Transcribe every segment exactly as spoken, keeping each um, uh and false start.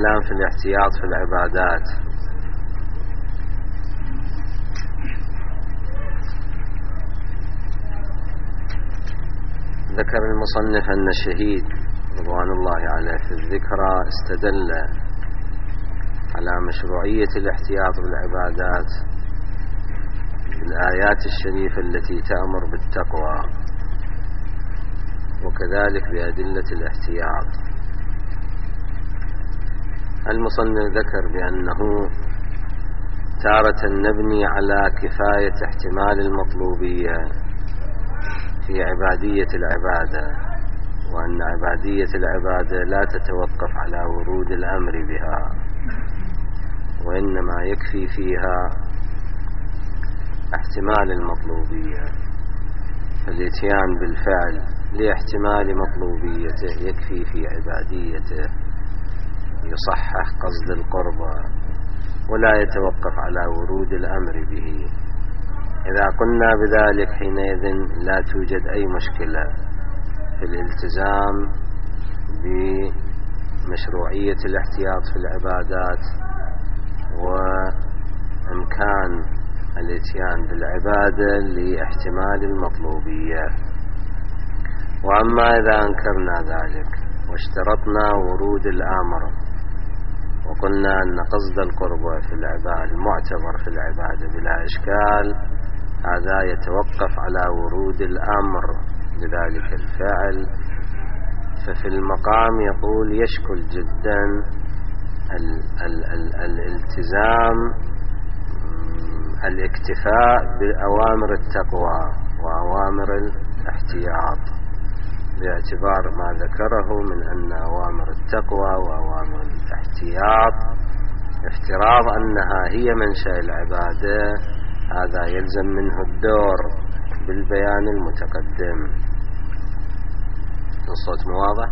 الكلام في الاحتياط في العبادات. ذكر المصنف أن الشهيد رضوان الله عليه في الذكرى استدل على مشروعية الاحتياط بالعبادات بالآيات الشريفة التي تأمر بالتقوى، وكذلك بأدلة الاحتياط. المصنف ذكر بأنه تارة نبني على كفاية احتمال المطلوبية في عبادية العبادة، وأن عبادية العبادة لا تتوقف على ورود الأمر بها، وإنما يكفي فيها احتمال المطلوبية، فالاتيان بالفعل لاحتمال مطلوبيته يكفي في عباديته، يصحح قصد القربة ولا يتوقف على ورود الأمر به. إذا قلنا بذلك حينئذ لا توجد أي مشكلة في الالتزام بمشروعية الاحتياط في العبادات وإمكان الاتيان بالعبادة لاحتمال المطلوبية. وأما إذا أنكرنا ذلك واشترطنا ورود الأمر وقلنا أن قصد القربة في العبادة المعتبر في العبادة بلا إشكال، هذا يتوقف على ورود الأمر لذلك الفعل. ففي المقام يقول يشكل جدا ال ال ال الالتزام الاكتفاء بأوامر التقوى وأوامر الاحتياط، باعتبار ما ذكره من أن أوامر التقوى وأوامر الاحتياط افتراض أنها هي منشأ العبادة، هذا يلزم منه الدور بالبيان المتقدم. الصوت مو واضح؟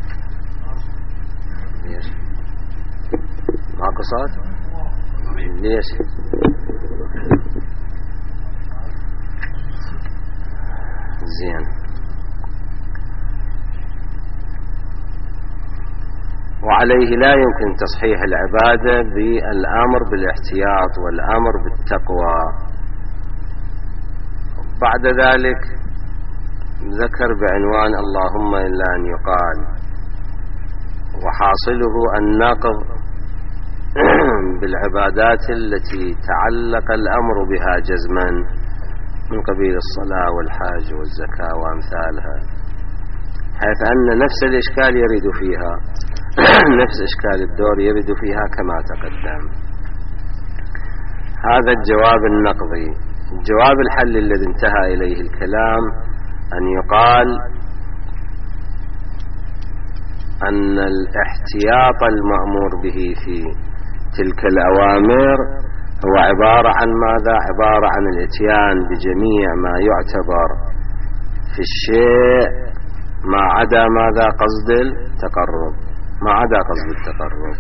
ليش؟ ماكو صوت؟ ليش؟ زين. وعليه لا يمكن تصحيح العبادة بالأمر بالاحتياط والأمر بالتقوى. بعد ذلك ذكر بعنوان اللهم إلا أن يقال، وحاصله النقض بالعبادات التي تعلق الأمر بها جزما من قبيل الصلاة والحج والزكاة وأمثالها، حيث أن نفس الإشكال يرد فيها نفس إشكال الدور يرد فيها كما تقدم. هذا الجواب النقضي. الجواب الحل الذي انتهى إليه الكلام أن يقال أن الاحتياط المأمور به في تلك الأوامر هو عبارة عن ماذا؟ عبارة عن الاتيان بجميع ما يعتبر في الشيء ما عدا ماذا؟ قصد التقرب، ما عدا قصد التقرب.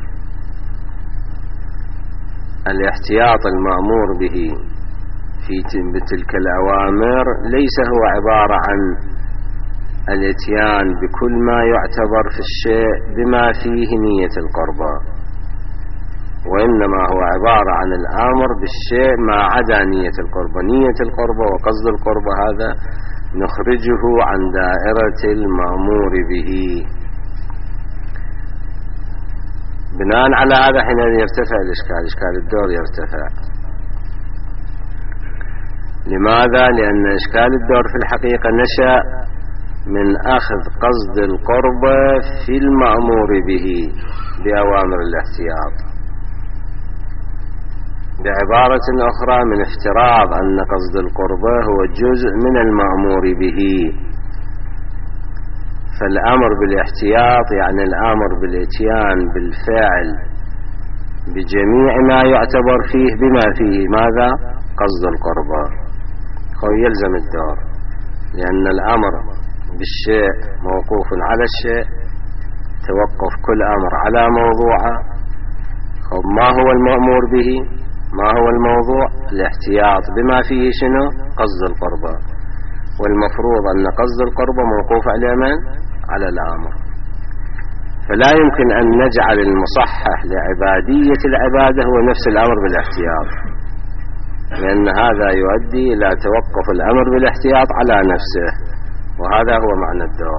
الاحتياط المأمور به في تلك الأوامر ليس هو عبارة عن الاتيان بكل ما يعتبر في الشيء بما فيه نية القربة، وإنما هو عبارة عن الأمر بالشيء ما عدا نية القربة. نية القربة وقصد القربة هذا نخرجه عن دائرة المأمور به. بناء على هذا حين يرتفع الإشكال، إشكال الدور يرتفع. لماذا؟ لأن إشكال الدور في الحقيقة نشأ من أخذ قصد القربة في المأمور به بأوامر الاحتياط، بعبارة أخرى من افتراض أن قصد القربة هو جزء من المأمور به. فالأمر بالاحتياط يعني الأمر بالاتيان بالفعل بجميع ما يعتبر فيه بما فيه ماذا؟ قصد القربة. هو يلزم الدور، لأن الأمر بالشيء موقوف على الشيء، توقف كل أمر على موضوعه. ما هو المأمور به؟ ما هو الموضوع؟ الاحتياط بما فيه شنو؟ قصد القربة. والمفروض أن قصد القربة موقوف على من؟ على الأمر. فلا يمكن أن نجعل المصحح لعبادية العبادة هو نفس الأمر بالاحتياط، لأن هذا يؤدي إلى توقف الأمر بالاحتياط على نفسه، وهذا هو معنى الدور.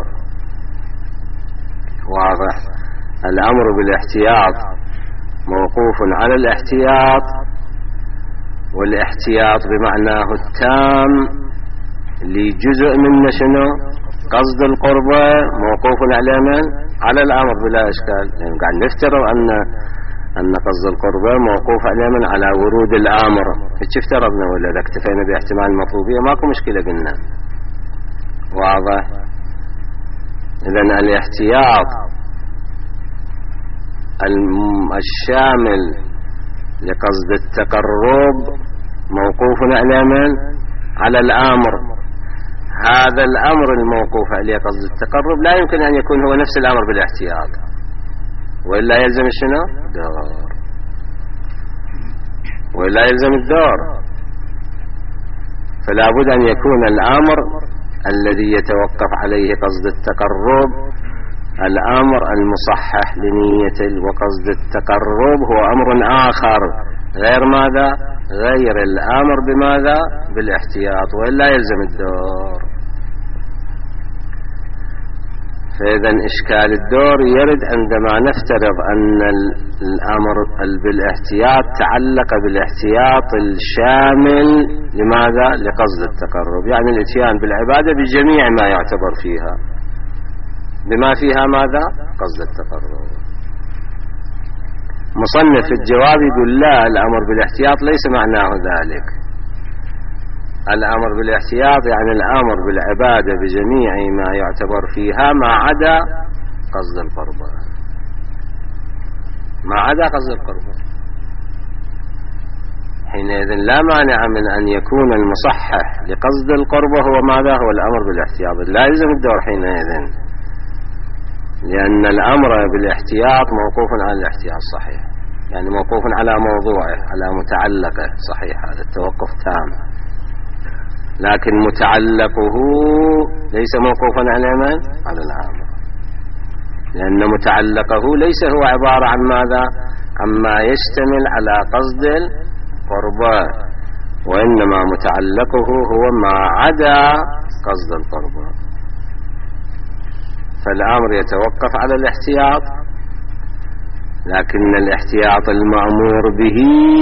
واضح؟ الأمر بالاحتياط موقوف على الاحتياط، والاحتياط بمعناه التام لجزء من شنو؟ قصد القربة موقوف على من؟ على الأمر بلا إشكال. يعني قاعد نفترض أن أن قصد القربة موقوف على من؟ على ورود الآمر. هيك افترضنا، ولا إذا اكتفينا باحتمال المطلوبية ماكو مشكلة قلنا. واضح؟ إذن الاحتياط الشامل لقصد التقرب موقوف على من؟ على الآمر. هذا الأمر الموقوف عليه قصد التقرب لا يمكن أن يكون هو نفس الأمر بالاحتياط، وإلا يلزم شنو؟ دور، وإلا يلزم الدور. فلا بد أن يكون الأمر الذي يتوقف عليه قصد التقرب الأمر المصحح لنية وقصد التقرب هو أمر آخر غير ماذا؟ غير الأمر بماذا؟ بالاحتياط، وإلا يلزم الدور. فإذا إشكال الدور يرد عندما نفترض أن الأمر بالاحتياط تعلق بالاحتياط الشامل لماذا؟ لقصد التقرب، يعني الاتيان بالعبادة بجميع ما يعتبر فيها، بما فيها ماذا؟ قصد التقرب. مصنف الجواب يقول لا، الأمر بالاحتياط ليس معناه ذلك. الأمر بالاحتياط يعني الأمر بالعبادة بجميع ما يعتبر فيها ما عدا قصد القربة، ما عدا قصد القربة. حينئذ لا مانع من أن يكون المصحح لقصد القربة هو ماذا؟ هو الأمر بالاحتياط، لا يلزم الدور حينئذ، لأن الأمر بالاحتياط موقوف على الاحتياط صحيح، يعني موقوف على موضوعه، على متعلقه صحيح، هذا التوقف تام، لكن متعلقه ليس موقوفا على من؟ على الأمر، لأن متعلقه ليس هو عبارة عن ماذا؟ عما يشتمل على قصد القربة، وإنما متعلقه هو ما عدا قصد القربة. فالأمر يتوقف على الاحتياط، لكن الاحتياط المأمور به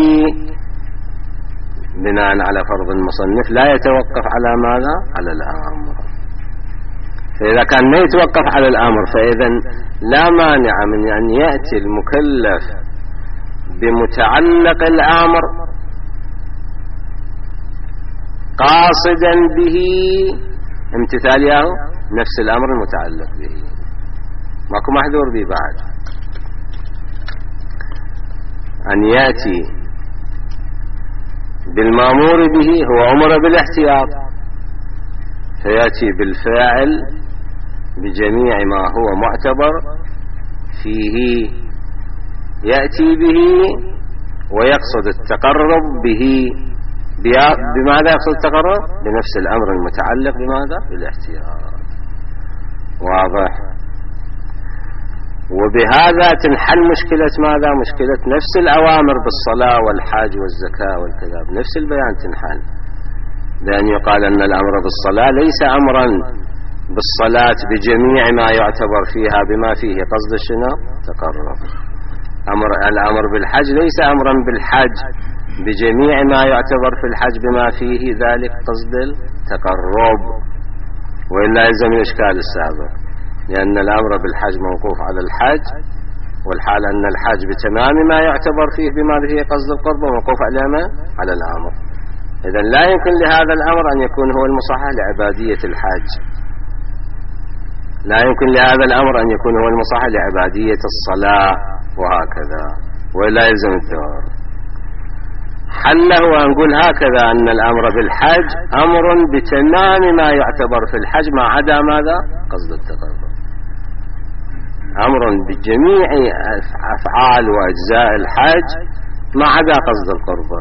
بناء على فرض المصنف لا يتوقف على ماذا؟ على الأمر. فإذا كان ما يتوقف على الأمر فإذا لا مانع من أن يأتي المكلف بمتعلق الأمر قاصدا به امتثاله نفس الأمر المتعلق به، ماكو محذور به بعد. أن يأتي بالمأمور به هو أمر بالاحتياط، فيأتي بالفاعل بجميع ما هو معتبر فيه، يأتي به ويقصد التقرب به. بماذا يقصد التقرب؟ بنفس الأمر المتعلق بماذا؟ بالاحتياط. واضح؟ وبهذا تنحل مشكلة ماذا؟ مشكلة نفس الأوامر بالصلاة والحاج والزكاة والكذا، بنفس البيان تنحل، بأن يقال أن الأمر بالصلاة ليس أمرا بالصلاة بجميع ما يعتبر فيها بما فيه قصد شنو؟ تقرب. أمر الأمر بالحج ليس أمرا بالحج بجميع ما يعتبر في الحج بما فيه ذلك قصد التقرب، وإلا يلزم الإشكال السابق، لأن الأمر بالحج موقوف على الحج، والحال أن الحج بتمام ما يعتبر فيه بما فيه قصد القرب موقوف على ما؟ على الأمر. إذن لا يمكن لهذا الأمر أن يكون هو المصحح لعبادية الحج، لا يمكن لهذا الأمر أن يكون هو المصحح لعبادية الصلاة، وهكذا، ولا يلزم الدور. حله ونقول هكذا أن الأمر بالحج أمر بتمام ما يعتبر في الحج ما عدا ماذا؟ قصد التقرب. أمر بجميع أفعال وأجزاء الحج ما عدا قصد القربة.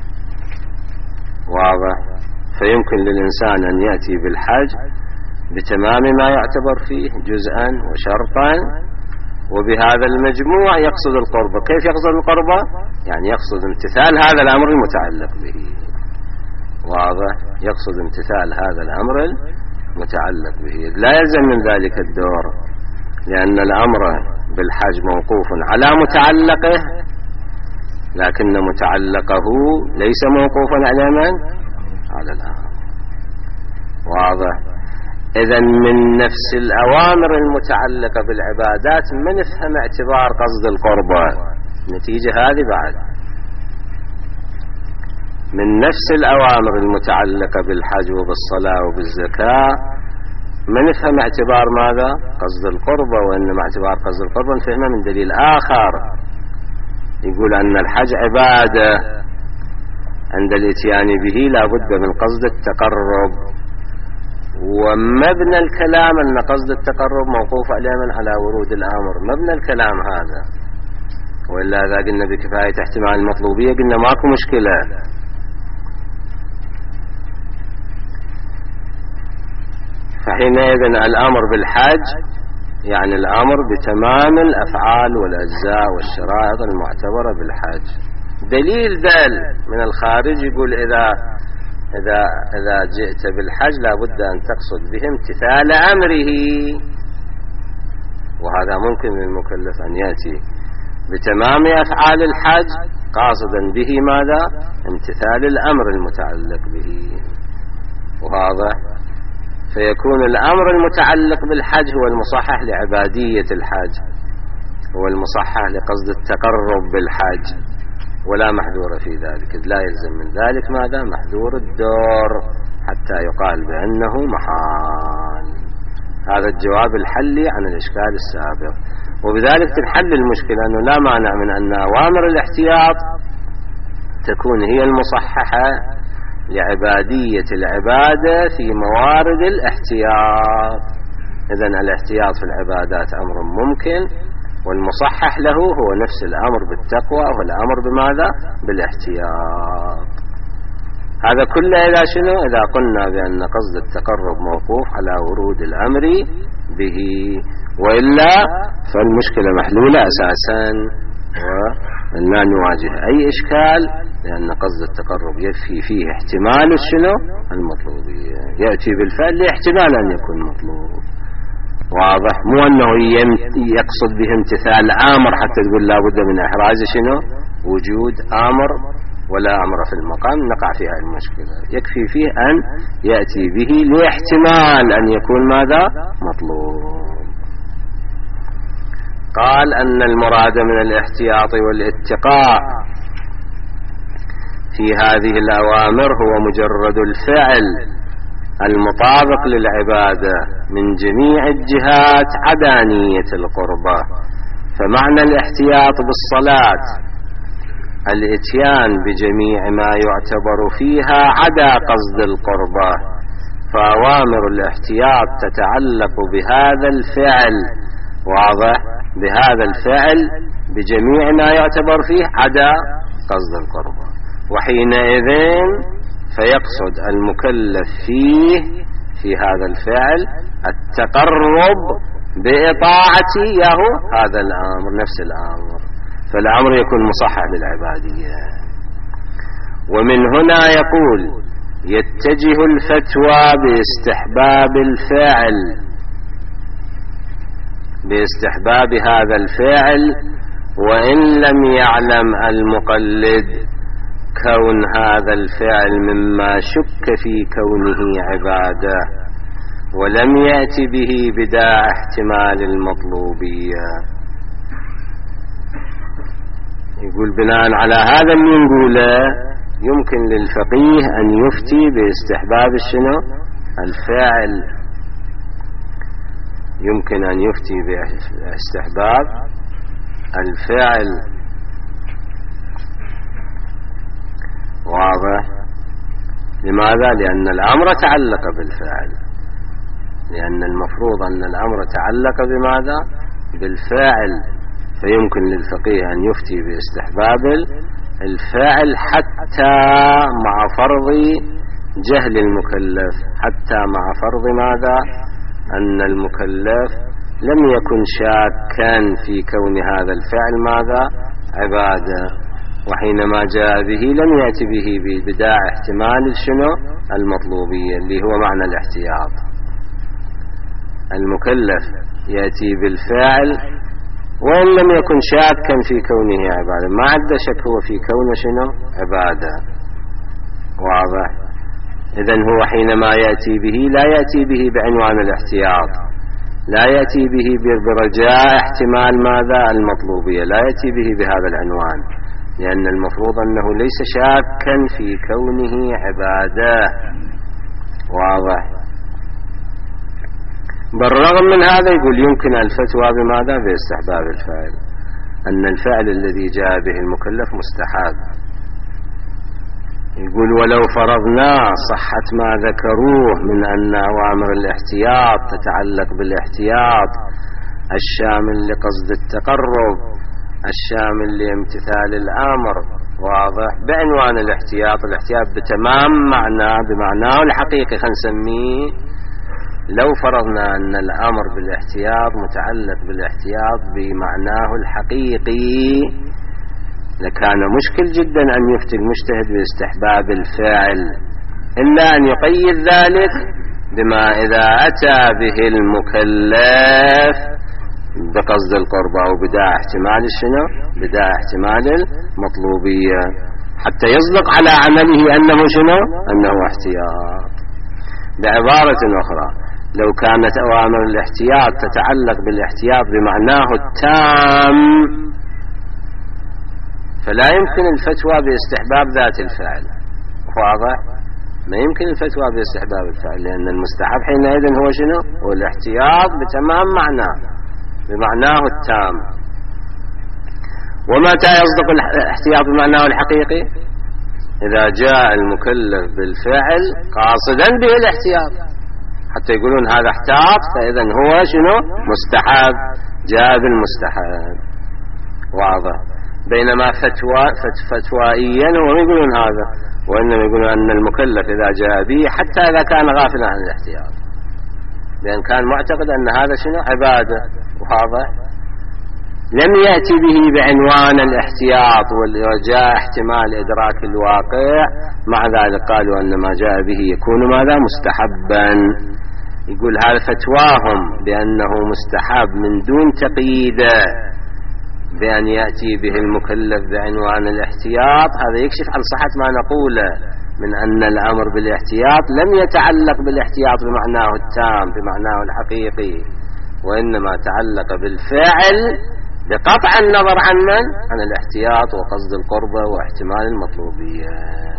واضح؟ فيمكن للإنسان أن يأتي بالحج بتمام ما يعتبر فيه جزءا وشرطا، وبهذا المجموع يقصد القربة. كيف يقصد القربة؟ يعني يقصد امتثال هذا الأمر المتعلق به. واضح؟ يقصد امتثال هذا الأمر المتعلق به، لا يلزم من ذلك الدور، لأن الأمر بالحج موقوف على متعلقه، لكن متعلقه ليس موقوفا على من؟ على الأمر. واضح؟ إذن من نفس الأوامر المتعلقة بالعبادات ما نفهم اعتبار قصد القربة، نتيجة هذه بعد من نفس الأوامر المتعلقة بالحج وبالصلاة وبالزكاة ما نفهم اعتبار ماذا؟ قصد القربة، وإنما اعتبار قصد القربة نفهمه من دليل آخر يقول أن الحج عبادة، عند الاتيان به لا بد من قصد التقرب، ومبنى الكلام أن قصد التقرب موقوف عليه من على ورود الأمر، مبنى الكلام هذا، وإلا إذا قلنا بكفاية احتمال المطلوبية قلنا ماكو مشكلة. فحينئذ الأمر بالحج يعني الأمر بتمام الأفعال والأجزاء والشرائط المعتبرة بالحج. دليل دل من الخارج يقول إذا إذا إذا جئت بالحج لا بد أن تقصد به امتثال أمره، وهذا ممكن للمكلف أن يأتي بتمام أفعال الحج قاصدا به ماذا؟ امتثال الأمر المتعلق به. واضح؟ فيكون الأمر المتعلق بالحج هو المصحح لعبادية الحج، هو المصحح لقصد التقرب بالحج، ولا محذور في ذلك، لا يلزم من ذلك ماذا؟ محذور الدور حتى يقال بأنه محال. هذا الجواب الحلي عن الإشكال السابق، وبذلك تنحل المشكلة أنه لا مانع من أن أوامر الاحتياط تكون هي المصححة لعبادية العبادة في موارد الاحتياط. إذن الاحتياط في العبادات أمر ممكن، والمصحح له هو نفس الأمر بالتقوى والأمر بماذا؟ بالاحتياط. هذا كله إذا شنو؟ إذا قلنا بأن قصد التقرب موقوف على ورود الأمر به، وإلا فالمشكلة محلولة أساسا ولا نواجه أي إشكال، لأن قصد التقرب يكفي فيه احتمال الشنو؟ المطلوبية، يأتي بالفعل لاحتمال أن يكون مطلوب. واضح؟ مو أنه يقصد به امتثال آمر حتى تقول لا بد من إحراز شنو؟ وجود آمر ولا أمر في المقام نقع فيها المشكلة، يكفي فيه أن يأتي به لاحتمال أن يكون ماذا؟ مطلوب. قال أن المراد من الاحتياط والاتقاء في هذه الأوامر هو مجرد الفعل المطابق للعبادة من جميع الجهات عدا نية القربة. فمعنى الاحتياط بالصلاة الاتيان بجميع ما يعتبر فيها عدا قصد القربة، فأوامر الاحتياط تتعلق بهذا الفعل، واضح؟ بهذا الفعل بجميع ما يعتبر فيه عدا قصد القربة، وحينئذ فيقصد المكلف فيه في هذا الفعل التقرب بإطاعته يهو هذا الأمر نفس الأمر، فالأمر يكون مصحح للعبادية. ومن هنا يقول يتجه الفتوى باستحباب الفعل، باستحباب هذا الفعل وإن لم يعلم المقلد كون هذا الفعل مما شك في كونه عبادة ولم يأتي به بداع احتمال المطلوبية. يقول بناء على هذا اللي نقوله يمكن للفقيه أن يفتي باستحباب الشنو؟ الفعل، يمكن أن يفتي باستحباب الفعل. واضح؟ لماذا؟ لأن الأمر تعلق بالفعل، لأن المفروض أن الأمر تعلق بماذا؟ بالفعل، فيمكن للفقيه أن يفتي باستحباب الفعل حتى مع فرض جهل المكلف، حتى مع فرض ماذا؟ أن المكلف لم يكن شاكا في كون هذا الفعل ماذا؟ عبادة. وحينما جاء به لم يأتي به ببداع احتمال شنو؟ المطلوبية اللي هو معنى الاحتياط. المكلف يأتي بالفعل وإن لم يكن شاكا في كونه عبادة، ما عنده شك هو في كونه شنو؟ عبادة. واضح؟ إذن هو حينما يأتي به لا يأتي به بعنوان الاحتياط، لا يأتي به برجاء احتمال ماذا؟ المطلوبية، لا يأتي به بهذا العنوان، لأن المفروض أنه ليس شاكا في كونه عبادة. واضح؟ بالرغم من هذا يقول يمكن الفتوى بماذا؟ باستحباب الفعل، أن الفعل الذي جاء به المكلف مستحب. يقول ولو فرضنا صحة ما ذكروه من أن أوامر الاحتياط تتعلق بالاحتياط الشامل لقصد التقرب الشامل لامتثال الأمر، واضح؟ بعنوان الاحتياط، الاحتياط بتمام معناه بمعناه الحقيقي خلينا نسميه. لو فرضنا أن الأمر بالاحتياط متعلق بالاحتياط بمعناه الحقيقي لكان مشكل جدا أن يفتي المجتهد باستحباب الفعل، إلا أن يقيد ذلك بما إذا أتى به المكلف بقصد القربة أو بداع احتمال شنو؟ بداع احتمال المطلوبية، حتى يصدق على عمله أنه شنو؟ أنه احتياط. بعبارة أخرى، لو كانت أوامر الاحتياط تتعلق بالاحتياط بمعناه التام فلا يمكن الفتوى باستحباب ذات الفعل. واضح؟ ما يمكن الفتوى باستحباب الفعل، لأن المستحب حينئذ هو شنو؟ هو الاحتياط بتمام معناه بمعناه التام. ومتى يصدق الاحتياط بمعناه الحقيقي؟ إذا جاء المكلف بالفعل قاصدا به الاحتياط، حتى يقولون هذا احتاط فإذا هو شنو؟ مستحب، جاء بالمستحب. واضح؟ بينما فتوى فتوائيا هم يقولون هذا، وإنما يقولون أن المكلف إذا جاء به حتى إذا كان غافلا عن الاحتياط، لأن كان معتقد أن هذا شنو؟ عبادة. واضح؟ لم يأتي به بعنوان الاحتياط وجاء احتمال إدراك الواقع، مع ذلك قالوا أن ما جاء به يكون ماذا؟ مستحبا. يقول هذا فتواهم بأنه مستحب من دون تقييده بأن يأتي به المكلف بعنوان الاحتياط، هذا يكشف عن صحة ما نقوله من أن الأمر بالاحتياط لم يتعلق بالاحتياط بمعناه التام بمعناه الحقيقي، وإنما تعلق بالفعل بقطع النظر عن من؟ عن الاحتياط وقصد القربة واحتمال المطلوبية.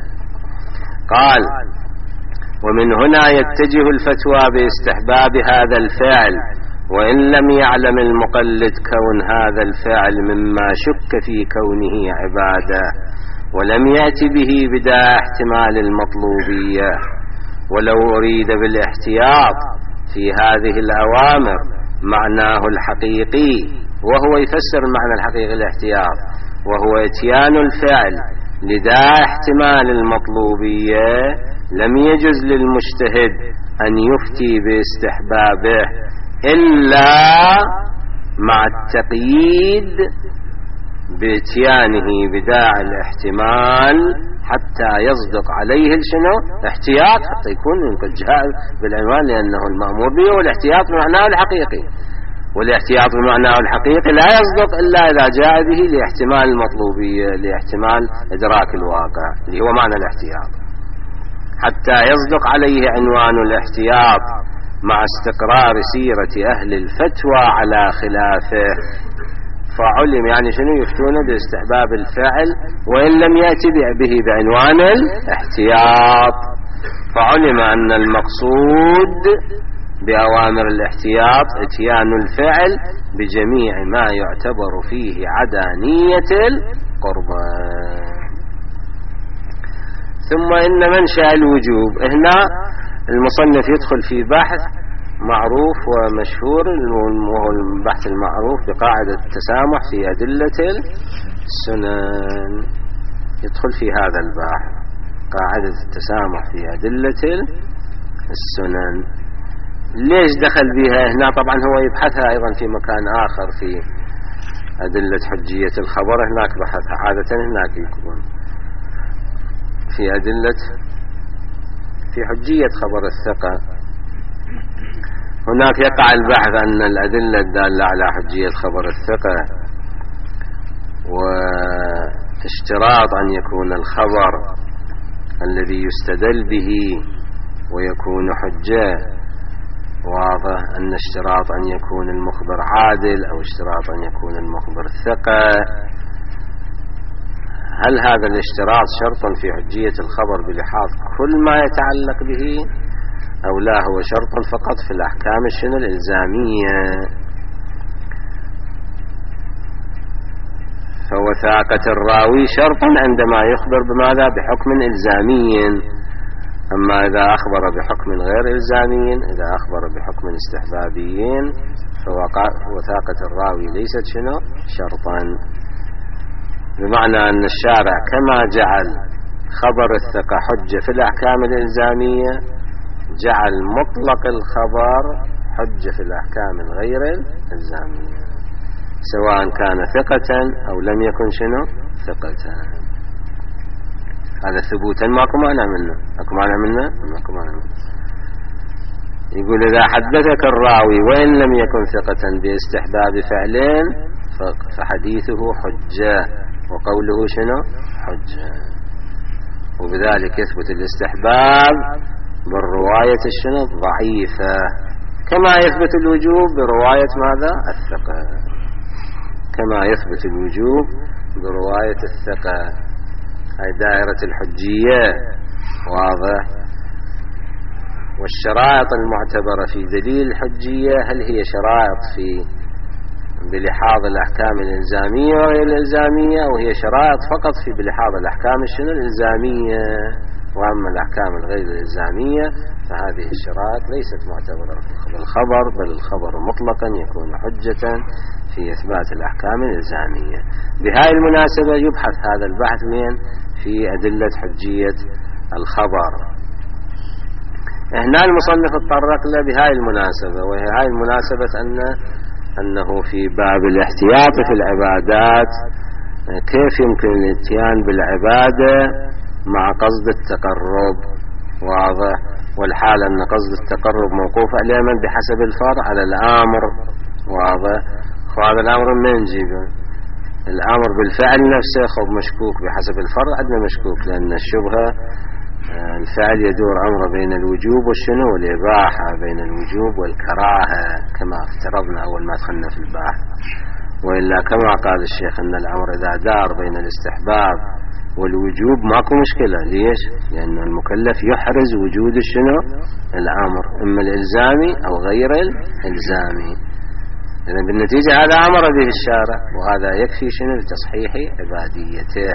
قال ومن هنا يتجه الفتوى باستحباب هذا الفعل وإن لم يعلم المقلد كون هذا الفعل مما شك في كونه عبادة ولم يأتي به بداع احتمال المطلوبية. ولو أريد بالاحتياط في هذه الأوامر معناه الحقيقي، وهو يفسر المعنى الحقيقي الاحتياط، وهو اتيان الفعل لداع احتمال المطلوبية، لم يجز للمجتهد أن يفتي باستحبابه إلا مع التقييد باتيانه بداع الاحتمال حتى يصدق عليه الشنو؟ احتياط، حتى يكون قد جاء بالعنوان، لأنه المأمور به والاحتياط بمعناه الحقيقي، والاحتياط بمعناه الحقيقي لا يصدق إلا إذا جاء به لاحتمال المطلوبية، لاحتمال إدراك الواقع اللي هو معنى الاحتياط، حتى يصدق عليه عنوان الاحتياط مع استقرار سيرة أهل الفتوى على خلافه. فعلم يعني شنو؟ يفتون باستحباب الفعل وإن لم يأتي به بعنوان الاحتياط، فعلم أن المقصود بأوامر الاحتياط اتيان الفعل بجميع ما يعتبر فيه عدانية القربة. ثم إن منشأ الوجوب، هنا المصنف يدخل في بحث معروف ومشهور، وهو البحث المعروف بقاعدة التسامح في أدلة السنن. يدخل في هذا البحث قاعدة التسامح في أدلة السنن، ليش دخل بها هنا؟ طبعا هو يبحثها أيضا في مكان آخر في أدلة حجية الخبر، هناك بحثها عادة، هناك يكون في أدلة في حجية خبر الثقة، هناك يقع البحث أن الأدلة الدالة على حجية خبر الثقة واشتراط أن يكون الخبر الذي يستدل به ويكون حجة، واضح أن اشتراط أن يكون المخبر عادل أو اشتراط أن يكون المخبر ثقة. هل هذا الاشتراط شرط في حجية الخبر بلحاظ كل ما يتعلق به، أو لا هو شرط فقط في الأحكام الشنو الإلزامية؟ فوثاقة الراوي شرط عندما يخبر بماذا؟ بحكم إلزامي. أما إذا أخبر بحكم غير إلزامي، إذا أخبر بحكم استحبابي، فوثاقة الراوي ليست شنو شرطا. بمعنى أن الشارع كما جعل خبر الثقة حجة في الأحكام الإلزامية، جعل مطلق الخبر حجة في الأحكام الغير الإلزامية، سواء كان ثقة أو لم يكن شنو ثقة. هذا ثبوتا ماكو معنى منه، ماكو معنى منه ماكو معنى منه. يقول إذا حدثك الراوي وإن لم يكن ثقة باستحباب فعلين فحديثه حجة، وقوله شنو حجة، وبذلك يثبت الاستحباب بالرواية الشنو ضعيفة، كما يثبت الوجوب برواية ماذا الثقة، كما يثبت الوجوب برواية الثقة. هاي دائرة الحجية، واضح. والشرائط المعتبرة في دليل الحجية هل هي شرائط في بلحاظ الأحكام الإلزامية وغير الإلزامية، أو هي شرائط فقط في بلحاظ الأحكام الشنو الإلزامية؟ وأما الأحكام الغير الإلزامية فهذه الشرائط ليست معتبرة في الخبر، بل الخبر مطلقا يكون حجة في إثبات الأحكام الإلزامية. بهاي المناسبة يبحث هذا البحث من في أدلة حجية الخبر. هنا المصنف اتطرق له بهاي المناسبة، وهي هاي المناسبة أن أنه في باب الاحتياط في العبادات كيف يمكن الاتيان بالعبادة مع قصد التقرب، واضح. والحال أن قصد التقرب موقوف عليه من بحسب الفرع على الآمر، واضح. وهذا الأمر من نجيبه؟ الأمر بالفعل نفسه خب مشكوك، بحسب الفرع عندنا مشكوك، لأن الشبهة الفعل يدور أمره بين الوجوب والشنو والإباحة، بين الوجوب والكراهة كما افترضنا أول ما دخلنا في البحث. وإلا كما قال الشيخ أن الأمر إذا دار بين الاستحباب والوجوب ماكو مشكلة. ليش؟ لأن المكلف يحرز وجود الشنو الأمر، إما الإلزامي أو غير الإلزامي. إذا بالنتيجة هذا أمر به الشارع، وهذا يكفي شنو لتصحيح عباديته.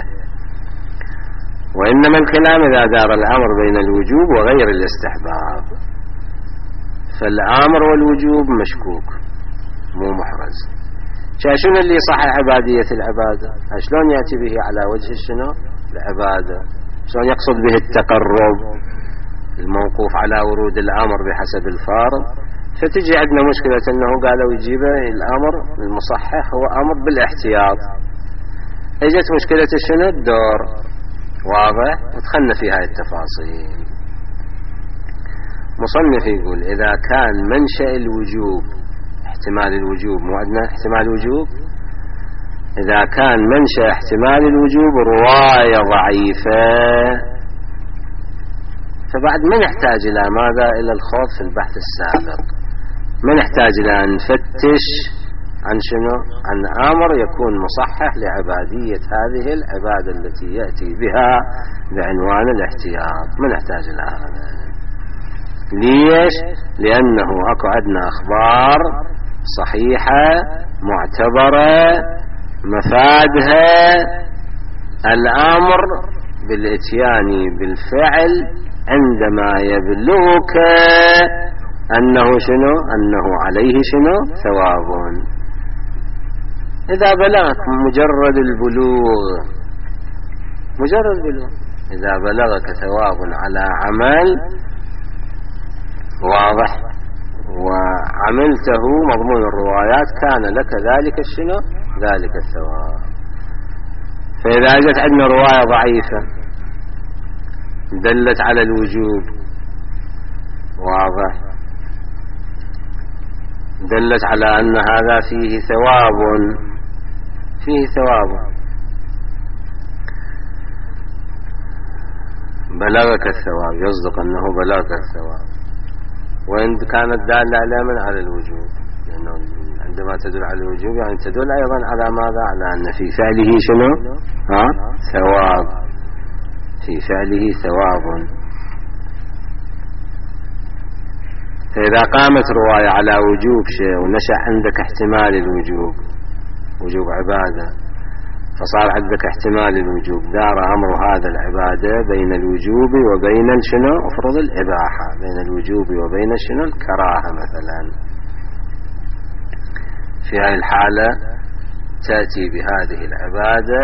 وإنما الكلام إذا دار الأمر بين الوجوب وغير الاستحباب، فالأمر والوجوب مشكوك مو محرز. شنو اللي يصحح عبادية العبادة؟ شلون يأتي به على وجه شنو العبادة؟ شلون يقصد به التقرب الموقوف على ورود الأمر بحسب الفارض؟ فتجي عندنا مشكلة أنه قالوا يجيبه الأمر المصحح هو أمر بالاحتياط. اجت مشكلة شنو الدور، واضح. ودخلنا في هاي التفاصيل. مصنف يقول إذا كان منشأ الوجوب احتمال الوجوب، مو عندنا احتمال الوجوب، إذا كان منشأ احتمال الوجوب رواية ضعيفة، فبعد ما نحتاج إلى ماذا؟ إلى الخوض في البحث السابق. ما نحتاج إلى أن نفتش عن شنو؟ عن أمر يكون مصحح لعبادية هذه العبادة التي يأتي بها بعنوان الاحتياط. ما نحتاج إلى هذا. ليش؟ لأنه أكو عندنا أخبار صحيحة معتبرة مفادها الأمر بالإتيان بالفعل عندما يبلغك أنه شنو؟ أنه عليه شنو؟ ثواب. إذا بلغك مجرد البلوغ، مجرد البلوغ إذا بلغك ثواب على عمل، واضح، وعملته مضمون الروايات كان لك ذلك الشنو ذلك الثواب. فإذا أجت عندنا رواية ضعيفة دلت على الوجوب، واضح، دلت على أن هذا فيه ثواب فيه ثواب بلغك الثواب، يصدق أنه بلغك الثواب، وإن كانت دالة على من على الوجوب، لأنه عندما تدل على الوجوب يعني تدل أيضا على ماذا؟ على أن في فعله شنو؟ ها؟ ثواب، في فعله ثواب. فإذا قامت رواية على وجوب شيء ونشأ عندك احتمال الوجوب، وجوب عبادة، فصار عندك احتمال الوجوب، دار أمر هذا العبادة بين الوجوب وبين شنو؟ افرض الإباحة، بين الوجوب وبين شنو؟ الكراهة مثلا. في هذه الحالة تأتي بهذه العبادة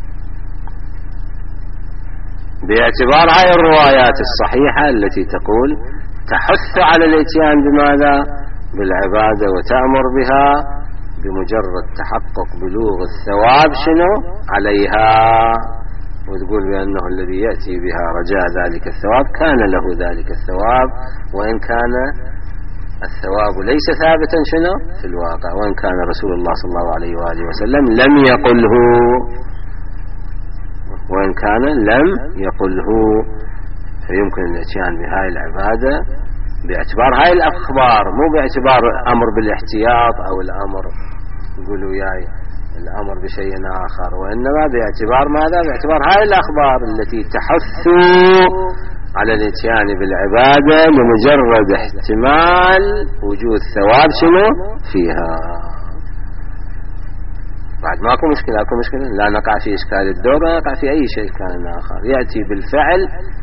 باعتبار هاي الروايات الصحيحة التي تقول تحث على الاتيان بماذا؟ بالعبادة، وتأمر بها بمجرد تحقق بلوغ الثواب شنو عليها، وتقول بأنه الذي يأتي بها رجاء ذلك الثواب كان له ذلك الثواب، وإن كان الثواب ليس ثابتا شنو في الواقع، وإن كان رسول الله صلى الله عليه وآله وسلم لم يقله، وإن كان لم يقله. فيمكن الاتيان بهاي العبادة باعتبار هاي الأخبار، مو باعتبار أمر بالاحتياط أو الأمر يقولوا ياي الأمر بشيء آخر، وإنما باعتبار ماذا؟ باعتبار هاي الأخبار التي تحث على الاتيان بالعبادة لمجرد احتمال وجود ثواب شنو فيها. بعد ماكو مشكلة، اكو مشكلة، لا نقع في إشكال الدور، لا نقع في أي شيء كان آخر، يأتي بالفعل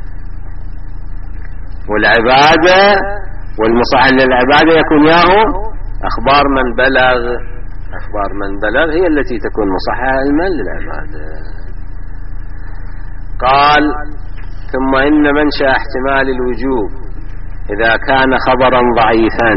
والعبادة، والمصح للعبادة يكون ياهو أخبار من بلغ، أخبار من بلغ هي التي تكون مصحة علما للعبادة. قال ثم إن منشأ احتمال الوجوب إذا كان خبرا ضعيفا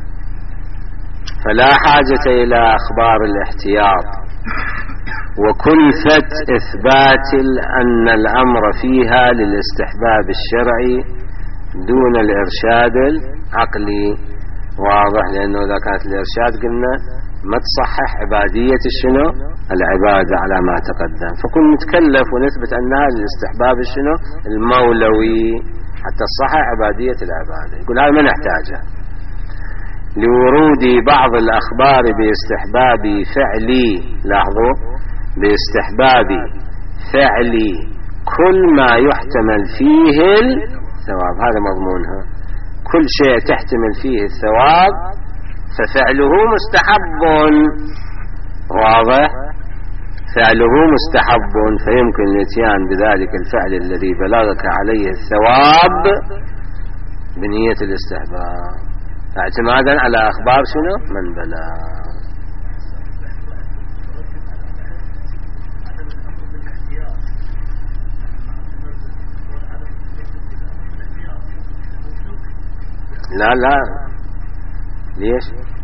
فلا حاجة إلى أخبار الاحتياط، وكلفة إثبات أن الأمر فيها للاستحباب الشرعي دون الإرشاد العقلي، واضح، لأنه إذا كانت الإرشاد قلنا ما تصحح عبادية الشنو العبادة على ما تقدم، فكن نتكلف ونثبت أنها للاستحباب الشنو المولوي حتى تصحح عبادية العبادة. يقول هذا ما نحتاجه لورود بعض الأخبار باستحباب فعلي، لاحظوا، باستحباب فعلي كل ما يحتمل فيه الثواب، هذا مضمونها، كل شيء تحتمل فيه الثواب ففعله مستحب، واضح، فعله مستحب، فيمكن الاتيان بذلك الفعل الذي بلغك عليه الثواب بنية الاستحباب اعتمادا على أخبار شنو من بلغ. لا لا ليش؟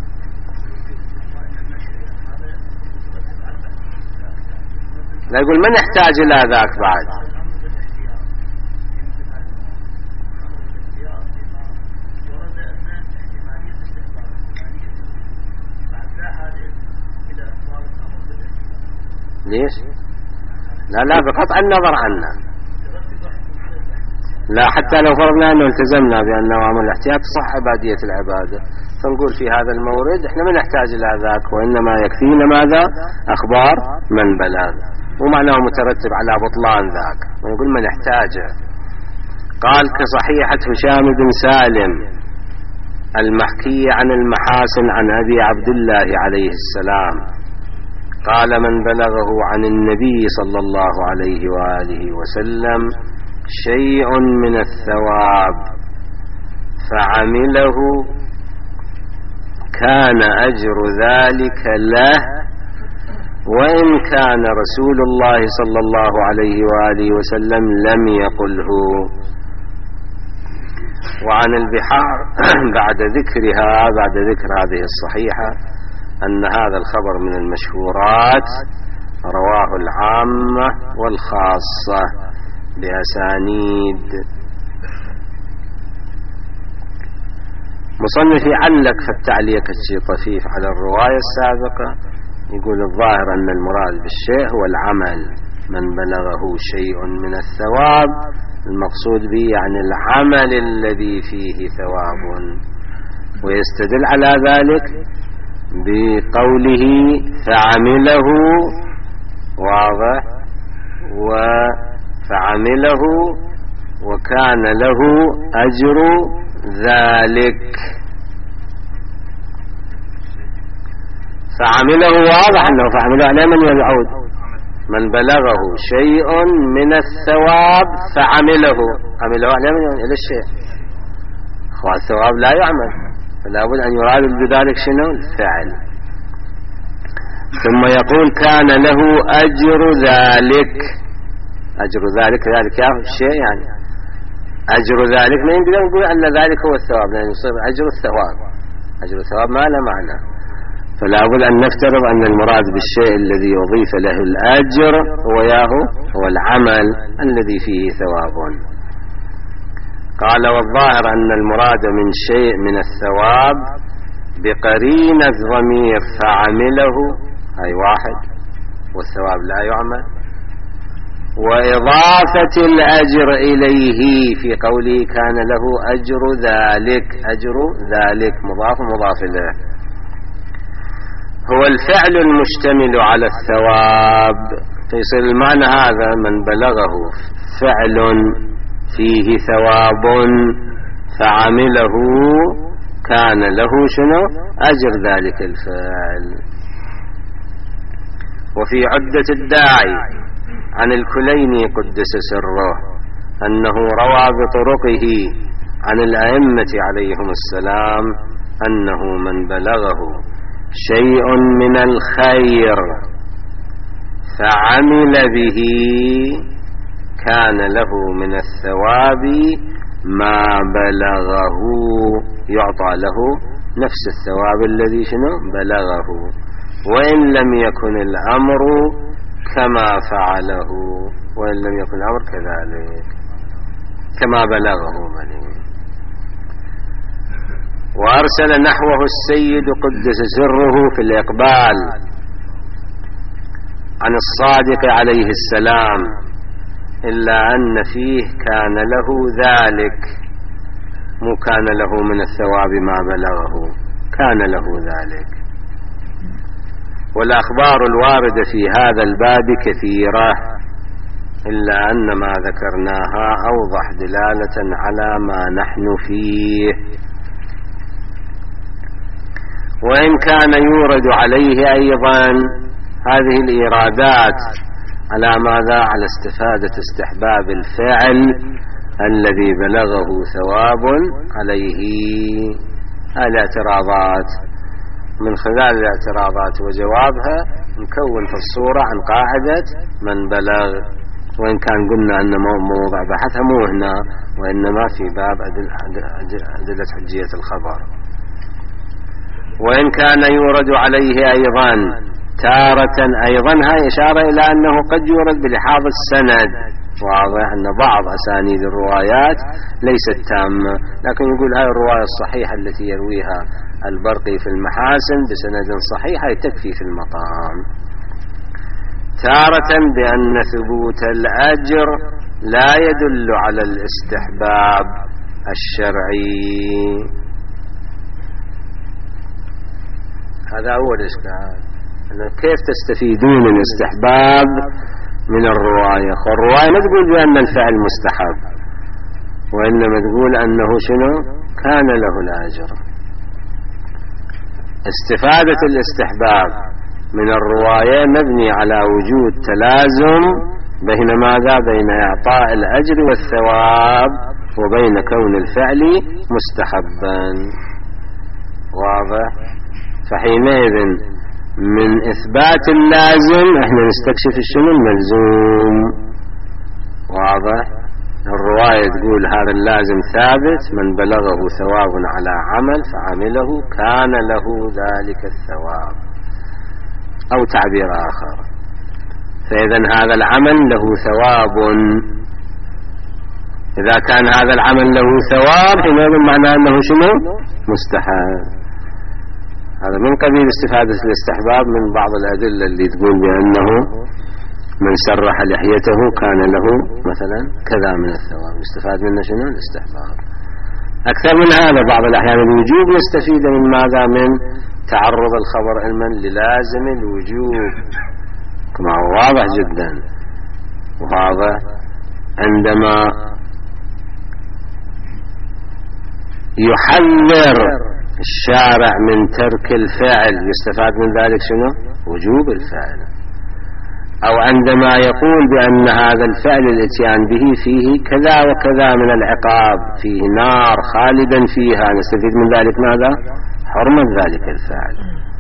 لا، يقول ما نحتاج إلى ذاك بعد، ليش؟ لا لا بقطع النظر عنه، لا، حتى لو فرضنا أنه التزمنا بأن أوامر الاحتياط تصح عبادية العبادة، فنقول في هذا المورد احنا ما نحتاج إلى ذاك، وإنما يكفينا ماذا؟ أخبار من بلغ، ومعناه مترتب على بطلان ذاك، ونقول ما نحتاجه. قال كصحيحة هشام بن سالم المحكي عن المحاسن عن أبي عبد الله عليه السلام قال من بلغه عن النبي صلى الله عليه وآله وسلم شيء من الثواب فعمله كان أجر ذلك له، وإن كان رسول الله صلى الله عليه وآله وسلم لم يقله. وعن البحار بعد ذكرها بعد ذكر هذه الصحيحة أن هذا الخبر من المشهورات رواه العامة والخاصة بأسانيد. مصنف علق في التعليق الشيء طفيف على الرواية السابقة، يقول الظاهر أن المراد بالشيء هو العمل، من بلغه شيء من الثواب المقصود به يعني العمل الذي فيه ثواب، ويستدل على ذلك بقوله فعمله، واضح، وفعمله وكان له أجر ذلك. فعمله واضح أنه فعمله على من يعود، من بلغه شيء من الثواب فعمله، عمله على من يعود إلى الشيء، والثواب لا يعمل، فلا بد أن يراد بذلك شنو الفعل. ثم يقول كان له أجر ذلك، أجر ذلك ذلك يا الشيء يعني أجر ذلك، ما يمكن أن نقول أن ذلك هو الثواب، لأن يصير أجر الثواب، أجر الثواب ما له معنى، فلا بد أن نفترض أن المراد بالشيء الذي يضيف له الأجر هو ياهو هو العمل الذي فيه ثواب. قال والظاهر أن المراد من شيء من الثواب بقرين الضمير فعمله، أي واحد والثواب لا يعمل، وإضافة الأجر إليه في قوله كان له أجر ذلك، أجر ذلك مضاف مضاف إليه، هو الفعل المشتمل على الثواب، فيصير المعنى هذا من بلغه فعل فيه ثواب فعمله كان له شنو أجر ذلك الفعل. وفي عدة الداعي عن الكليني قدس سره أنه روى بطرقه عن الأئمة عليهم السلام أنه من بلغه شيء من الخير فعمل به كان له من الثواب ما بلغه، يعطى له نفس الثواب الذي شنو بلغه، وإن لم يكن الأمر كما فعله، وإن لم يكن الأمر كذلك كما بلغه بلغ. وأرسل نحوه السيد قدس سره في الإقبال عن الصادق عليه السلام، إلا أن فيه كان له ذلك، مو كان له من الثواب ما بلغه، كان له ذلك. والأخبار الواردة في هذا الباب كثيرة، إلا أن ما ذكرناها أوضح دلالة على ما نحن فيه. وإن كان يورد عليه أيضا هذه الإيرادات على ماذا؟ على استفادة استحباب الفعل الذي بلغه ثواب عليه. الاعتراضات، من خلال الاعتراضات وجوابها نكون في الصورة عن قاعدة من بلغ، وإن كان قلنا أن موضع بحثها مو هنا، وإنما في باب أدلة حجية الخبر. وإن كان يورد عليه أيضا تارة، أيضا هاي إشارة إلى أنه قد يورد بلحاظ السند، واضح أن بعض أسانيد الروايات ليست تامة، لكن يقول هاي الرواية الصحيحة التي يرويها البرقي في المحاسن بسند صحيح تكفي في المقام. تارة بأن ثبوت الأجر لا يدل على الاستحباب الشرعي. هذا هو الإشكال، كيف تستفيدون من الاستحباب من الرواية؟ والرواية ما تقول بأن الفعل مستحب، وإنما تقول أنه شنو كان له الأجر. استفادة الاستحباب من الرواية مبني على وجود تلازم بين ماذا؟ بين إعطاء الأجر والثواب وبين كون الفعل مستحبا، واضح؟ فحينئذ من إثبات اللازم احنا نستكشف شنو الملزوم، واضح؟ الرواية الرواية تقول هذا اللازم ثابت، من بلغه ثواب على عمل فعمله كان له ذلك الثواب، أو تعبير آخر، فإذا هذا العمل له ثواب. إذا كان هذا العمل له ثواب حينئذ معناه أنه شنو؟ مستحب. هذا من قبيل استفادة الاستحباب من بعض الأدلة اللي تقول بأنه من سرح لحيته كان له مثلا كذا من الثواب، يستفاد منه شنو؟ الاستحباب. أكثر من هذا بعض الأحيان الوجوب يستفيد من ماذا؟ من تعرض الخبر علما للازم الوجوب، كما هو واضح جدا. وهذا عندما يحذر الشارع من ترك الفعل يستفاد من ذلك شنو؟ وجوب الفعل. أو عندما يقول بأن هذا الفعل الاتيان به فيه كذا وكذا من العقاب، فيه نار خالدا فيها، نستفيد من ذلك ماذا؟ حرمة ذلك الفعل،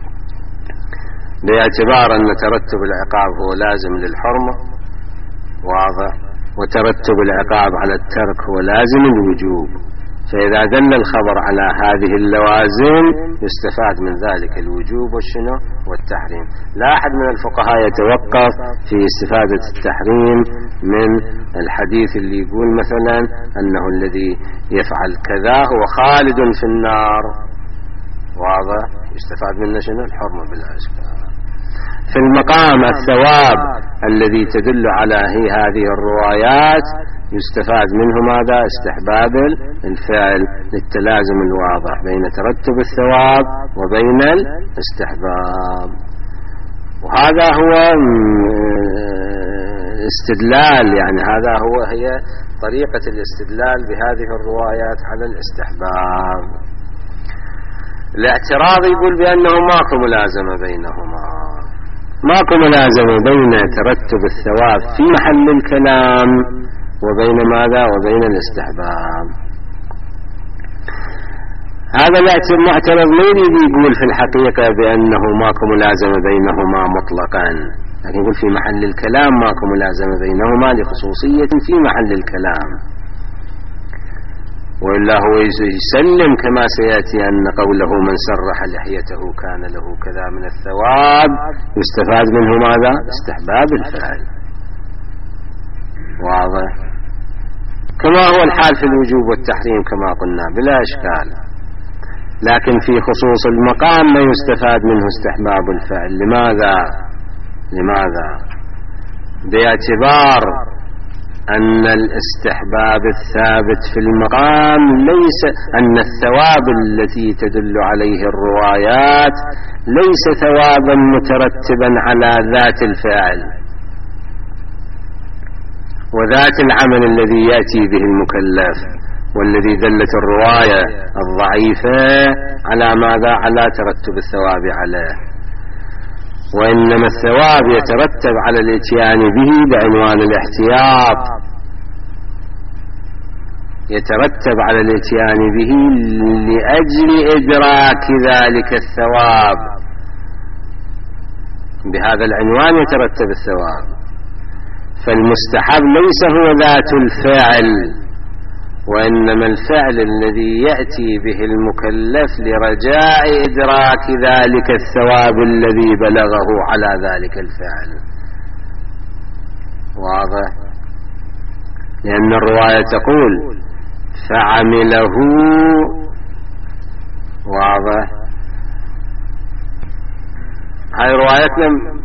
باعتبار أن ترتب العقاب هو لازم للحرمة، واضح، وترتب العقاب على الترك هو لازم الوجوب. فإذا دل الخبر على هذه اللوازم يستفاد من ذلك الوجوب والشنو؟ والتحريم. لا أحد من الفقهاء يتوقف في استفادة التحريم من الحديث اللي يقول مثلا أنه الذي يفعل كذا هو خالد في النار، واضح، يستفاد منه شنو؟ الحرمة بلا إشكال. في المقام الثواب الذي تدل على هي هذه الروايات يستفاد منه ماذا؟ استحباب الفعل للتلازم الواضح بين ترتب الثواب وبين الاستحباب. وهذا هو استدلال، يعني هذا هو هي طريقة الاستدلال بهذه الروايات على الاستحباب. الاعتراض يقول بأنه ماكو ملازمة بينهما، ماكو ملازمة بين ترتب الثواب في محل الكلام وبين ماذا؟ وبين الاستحباب. هذا المعترض ما يريد يقول في الحقيقة بأنه ماكو ملازمة بينهما مطلقا، لكن يقول في محل الكلام ماكو ملازمة بينهما لخصوصية في محل الكلام، وإلا هو يسلم كما سيأتي أن قوله من سرح لحيته كان له كذا من الثواب يستفاد منه ماذا؟ استحباب الفعل، واضح، كما هو الحال في الوجوب والتحريم كما قلنا بلا إشكال. لكن في خصوص المقام ما يستفاد منه استحباب الفعل. لماذا؟ لماذا؟ باعتبار أن الاستحباب الثابت في المقام ليس أن الثواب التي تدل عليه الروايات ليس ثوابا مترتبا على ذات الفعل وذات العمل الذي يأتي به المكلف، والذي دلت الرواية الضعيفة على ماذا؟ على ترتب الثواب عليه، وإنما الثواب يترتب على الاتيان به بعنوان الاحتياط، يترتب على الاتيان به لأجل إدراك ذلك الثواب، بهذا العنوان يترتب الثواب. فالمستحب ليس هو ذات الفعل، وإنما الفعل الذي يأتي به المكلف لرجاء إدراك ذلك الثواب الذي بلغه على ذلك الفعل، واضح، لأن الرواية تقول فعمله، واضح، هاي روايتنا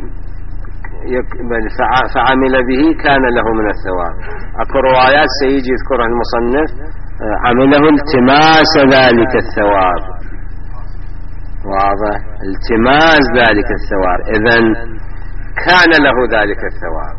فعمل به كان له من الثواب. اكو روايات سيجي يذكرها المصنف عمله التماس ذلك الثواب، واضح، التماس ذلك الثواب، اذن كان له ذلك الثواب.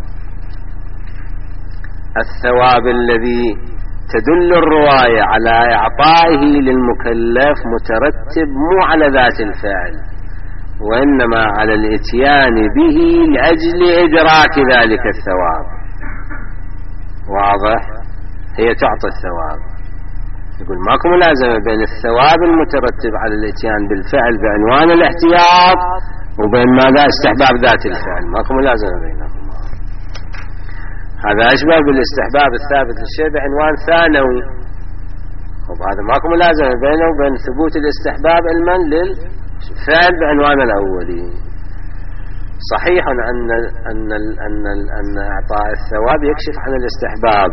الثواب الذي تدل الرواية على إعطائه للمكلف مترتب مو على ذات الفعل، وإنما على الاتيان به لأجل إدراك ذلك الثواب، واضح، هي تعطي الثواب. يقول ماكو ملازمة بين الثواب المترتب على الاتيان بالفعل بعنوان الاحتياط وبين ماذا؟ استحباب ذات الفعل، ماكو ملازمة بينهما. هذا أشبه بالاستحباب الثابت للشيء بعنوان ثانوي. طب هذا ماكو ملازمة بينه وبين ثبوت الاستحباب علما للفعل بعنوان الأولي. صحيح أن أن أن أن, أن إعطاء الثواب يكشف عن الاستحباب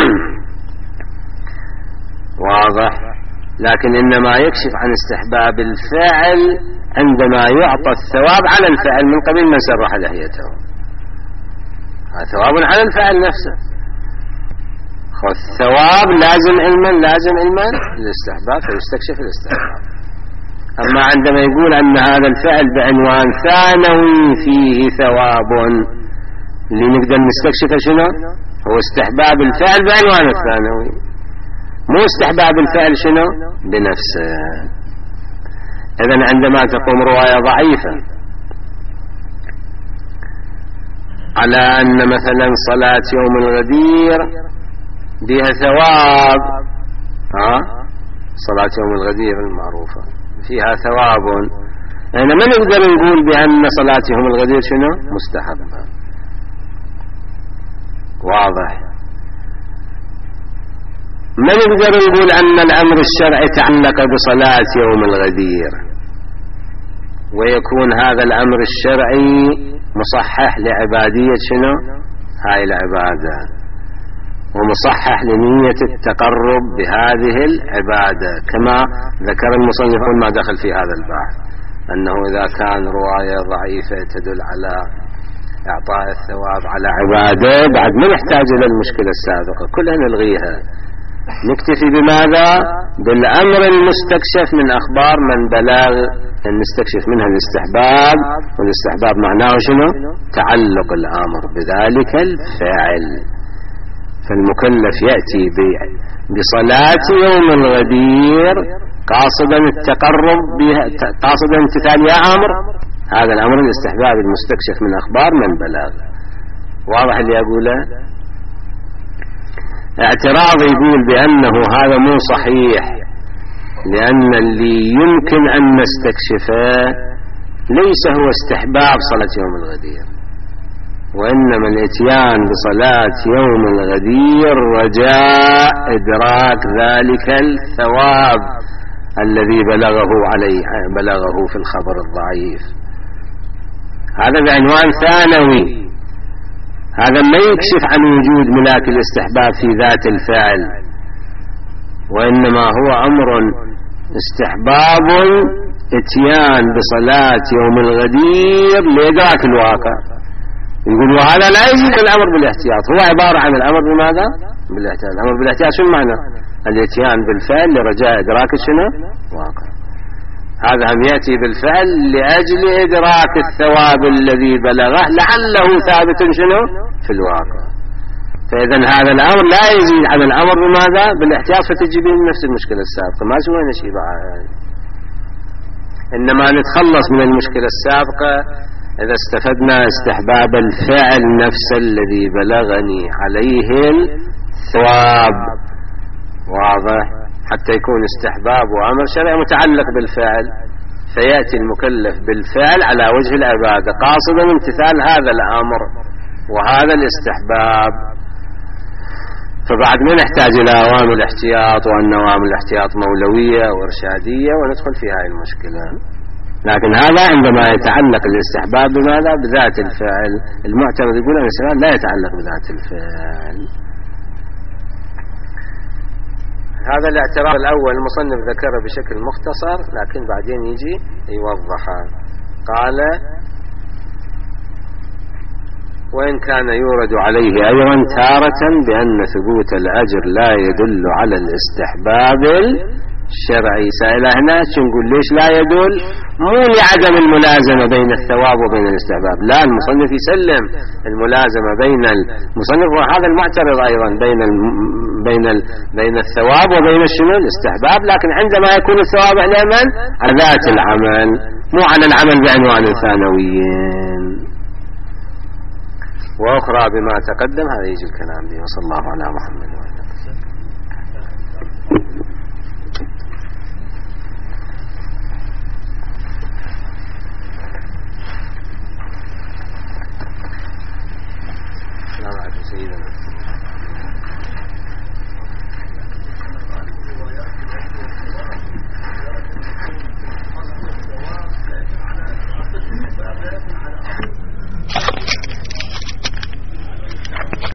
واضح، لكن إنما يكشف عن استحباب الفعل عندما يعطى الثواب على الفعل من قبل من سرح لحيته. هذا ثواب على الفعل نفسه. الثواب لازم علما لازم علما الاستحباب فيستكشف الاستحباب. أما عندما يقول أن هذا الفعل بعنوان ثانوي فيه ثواب، اللي نقدر نستكشفه شنو؟ هو استحباب الفعل بعنوان الثانوي، مو استحباب الفعل شنو؟ بنفسه. إذن عندما تقوم رواية ضعيفة على أن مثلا صلاة يوم الغدير بها ثواب، ها صلاة يوم الغدير المعروفة فيها ثواب، يعني ما نقدر نقول بأن صلاة يوم الغدير شنو؟ مستحبة. واضح. ما نقدر نقول أن الأمر الشرعي تعلق بصلاة يوم الغدير ويكون هذا الأمر الشرعي مصحح لعبادية شنو؟ هاي العبادة، ومصحح لنية التقرب بهذه العبادة، كما ذكر المصنفون ما دخل في هذا البحث أنه إذا كان رواية ضعيفة تدل على إعطاء الثواب على عبادة بعد ما نحتاج إلى المشكلة السابقة كلها نلغيها، نكتفي بماذا؟ بالأمر المستكشف من أخبار من بلغ أن نستكشف منها الاستحباب، والاستحباب معناه شنو؟ تعلق الأمر بذلك الفعل. فالمكلف يأتي بصلاة يوم الغدير قاصدا التقرب بها، قاصدا امتثال يا أمر، هذا الأمر الاستحباب المستكشف من أخبار من بلغ. واضح اللي أقوله؟ اعتراض يقول بأنه هذا مو صحيح، لأن اللي يمكن أن نستكشفه ليس هو استحباب صلاة يوم الغدير، وإنما الاتيان بصلاة يوم الغدير رجاء إدراك ذلك الثواب الذي بلغه عليه بلغه في الخبر الضعيف. هذا بعنوان ثانوي، هذا ما يكشف عن وجود ملاك الاستحباب في ذات الفعل، وإنما هو أمر استحباب اتيان بصلاة يوم الغدير لإدراك الواقع. يقول وهذا لا يزيد الأمر بالاحتياط، هو عبارة عن الأمر بماذا؟ بالاحتياط. الأمر بالاحتياط شو المعنى؟ الاتيان بالفعل لرجاء إدراك شنو؟ واقع. هذا هم يأتي بالفعل لأجل إدراك الثواب الذي بلغه لعله ثابت شنو؟ في الواقع. فإذا هذا الأمر لا يزيد على الأمر بماذا؟ بالاحتياط، فتجي به نفس المشكلة السابقة، ما سوينا شيء بعد، إنما نتخلص من المشكلة السابقة إذا استفدنا استحباب الفعل نفس الذي بلغني عليه الثواب. واضح؟ حتى يكون استحباب وأمر شرعي متعلق بالفعل، فيأتي المكلف بالفعل على وجه العبادة قاصدا امتثال هذا الأمر وهذا الاستحباب. فبعد ما نحتاج إلى أوامر الاحتياط، وأن أوامر الاحتياط مولوية وإرشادية وندخل في هذه المشكلة. لكن هذا عندما يتعلق الاستحباب بماذا؟ بذات الفعل. المعتمد يقول أن الاستحباب لا يتعلق بذات الفعل. هذا الاعتراض الأول المصنف ذكره بشكل مختصر، لكن بعدين يجي يوضحه. قال وإن كان يورد عليه أيضا تارة بأن ثبوت الأجر لا يدل على الاستحباب الشرعي. سائلة هنا نقول ليش لا يدل؟ مو لعدم الملازمة بين الثواب وبين الاستحباب، لا، المصنف يسلم الملازمة بين المصنف وهذا المعترض أيضا بين ال بين ال بين الثواب وبين الشنو؟ الاستحباب، لكن عندما يكون الثواب على من؟ على ذات العمل، مو على العمل بعنوان ثانويين. وأخرى بما تقدم هذا يجي الكلام به. وصلى الله على محمد وعلى آله.